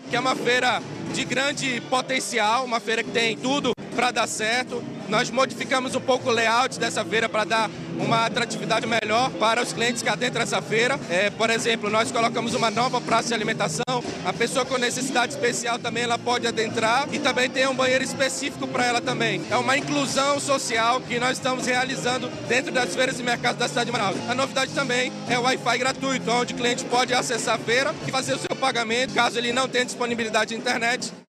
que é uma feira de grande potencial, uma feira que tem tudo para dar certo. Nós modificamos um pouco o layout dessa feira para dar uma atratividade melhor para os clientes que adentram essa feira. Por exemplo, nós colocamos uma nova praça de alimentação. A pessoa com necessidade especial também ela pode adentrar e também tem um banheiro específico para ela também. É uma inclusão social que nós estamos realizando dentro das feiras e mercados da cidade de Manaus. A novidade também é o Wi-Fi gratuito, onde o cliente pode acessar a feira e fazer o seu pagamento, caso ele não tenha disponibilidade de internet.